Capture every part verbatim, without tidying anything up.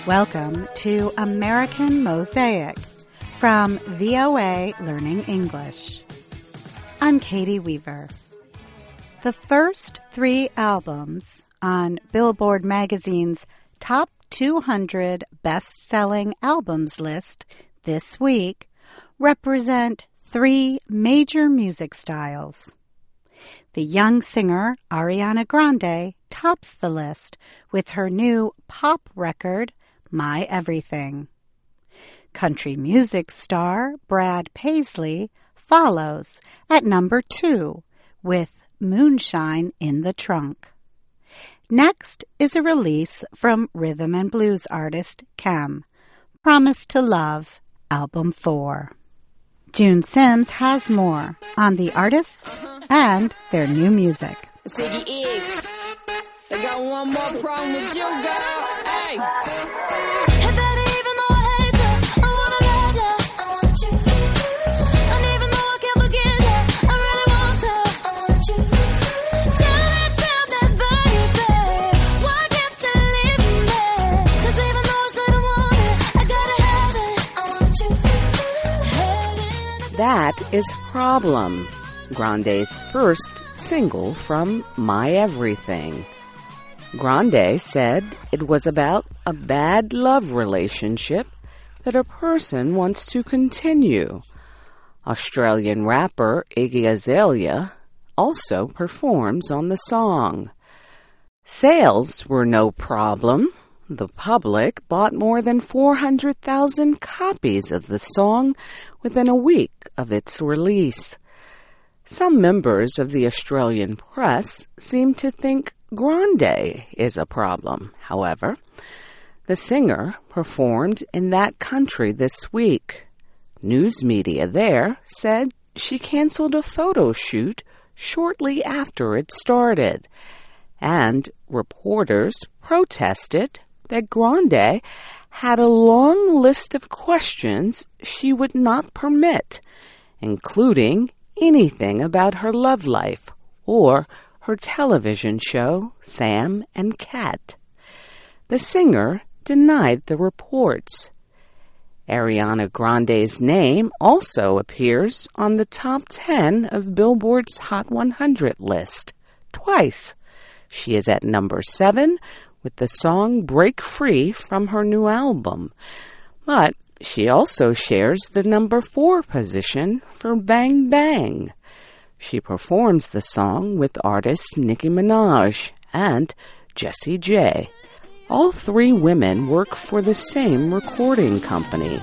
Welcome to American Mosaic from V O A Learning English. I'm Katie Weaver. The first three albums on Billboard magazine's Top two hundred Best-Selling Albums list this week represent three major music styles. The young singer Ariana Grande tops the list with her new pop record, My Everything. Country music star Brad Paisley follows at number two with Moonshine in the Trunk. Next is a release from rhythm and blues artist Kem, Promise to Love, Album four. June Sims has more on the artists and their new music. Ziggy X, I got one more problem with you, girl. Hey. Hey, baby, even though I hate you, I wanna love you, I want you. And even though I can't forget you, I really want to, I want you. Tell me, tell me, baby, why can't you leave me? 'Cause even though I said I want it, I gotta have it, I want you. That is Problem, Grande's first single from My Everything. Grande said it was about a bad love relationship that a person wants to continue. Australian rapper Iggy Azalea also performs on the song. Sales were no problem. The public bought more than four hundred thousand copies of the song within a week of its release. Some members of the Australian press seem to think Grande is a problem, however. The singer performed in that country this week. News media there said she canceled a photo shoot shortly after it started, and reporters protested that Grande had a long list of questions she would not permit, including anything about her love life or her television show, Sam and Cat. The singer denied the reports. Ariana Grande's name also appears on the top ten of Billboard's Hot one hundred list, twice. She is at number seven with the song Break Free from her new album, but she also shares the number four position for Bang Bang. She performs the song with artists Nicki Minaj and Jessie J. All three women work for the same recording company.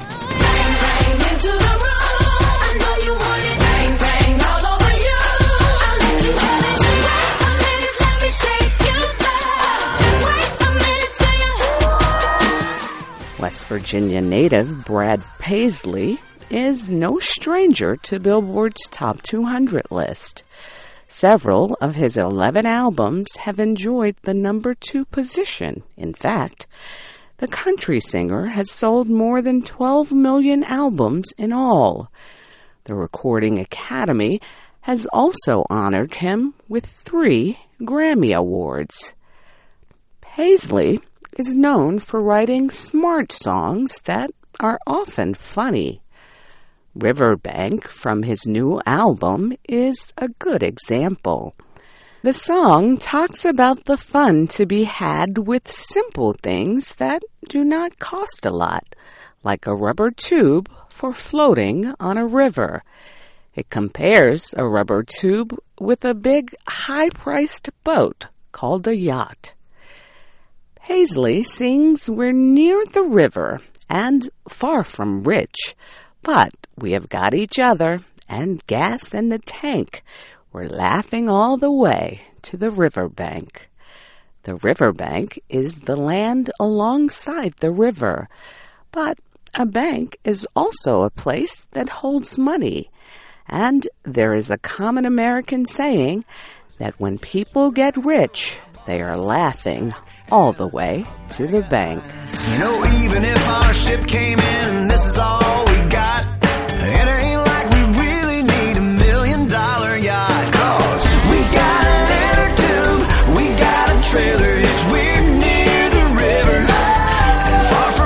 West Virginia native Brad Paisley is no stranger to Billboard's Top two hundred list. Several of his eleven albums have enjoyed the number two position. In fact, the country singer has sold more than twelve million albums in all. The Recording Academy has also honored him with three Grammy Awards. Paisley is known for writing smart songs that are often funny. Riverbank from his new album is a good example. The song talks about the fun to be had with simple things that do not cost a lot, like a rubber tube for floating on a river. It compares a rubber tube with a big, high-priced boat called a yacht. Paisley sings we're near the river and far from rich, but we have got each other and gas in the tank. We're laughing all the way to the riverbank. The riverbank is the land alongside the river, but a bank is also a place that holds money. And there is a common American saying that when people get rich, they are laughing all the way to the bank. You know, even if our ship came in, this is all we got. It ain't like we really need a million dollar yacht. 'Cause we got an inner tube, we got a trailer hitch, we're near the river, and far from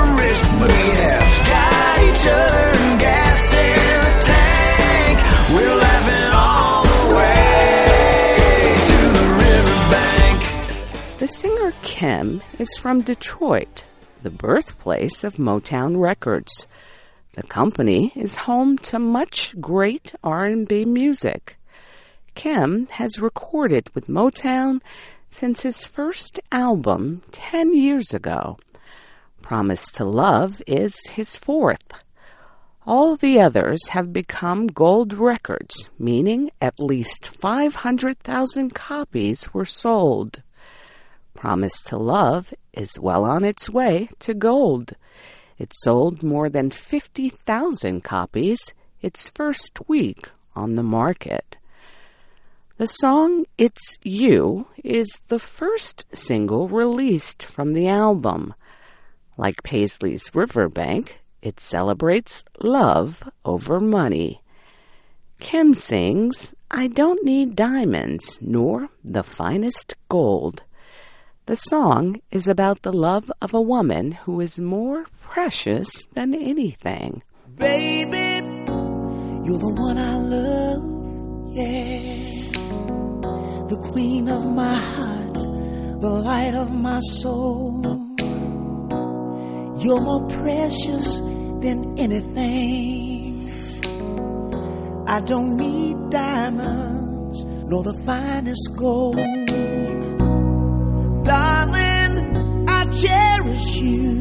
Kim is from Detroit, the birthplace of Motown Records. The company is home to much great R and B music. Kim has recorded with Motown since his first album ten years ago. Promise to Love is his fourth. All the others have become gold records, meaning at least five hundred thousand copies were sold. Promise to Love is well on its way to gold. It sold more than fifty thousand copies its first week on the market. The song It's You is the first single released from the album. Like Paisley's Riverbank, it celebrates love over money. Kim sings, I don't need diamonds nor the finest gold. The song is about the love of a woman who is more precious than anything. Baby, you're the one I love, yeah. The queen of my heart, the light of my soul. You're more precious than anything. I don't need diamonds nor the finest gold. Darling, I cherish you,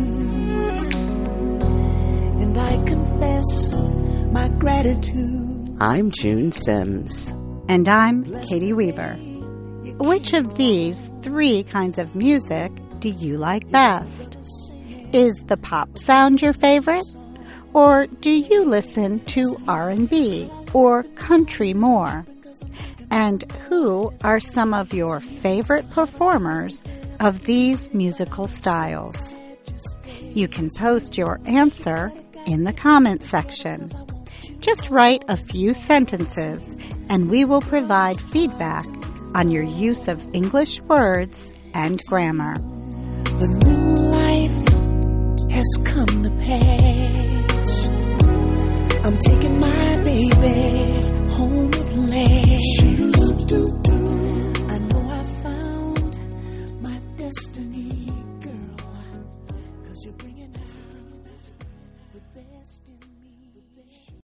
and I confess my gratitude. I'm June Sims. And I'm Katie Weaver. Which of these three kinds of music do you like best? Is the pop sound your favorite? Or do you listen to R and B or country more? And who are some of your favorite performers of these musical styles? You can post your answer in the comment section. Just write a few sentences and we will provide feedback on your use of English words and grammar. The new life has come to pass. I'm taking my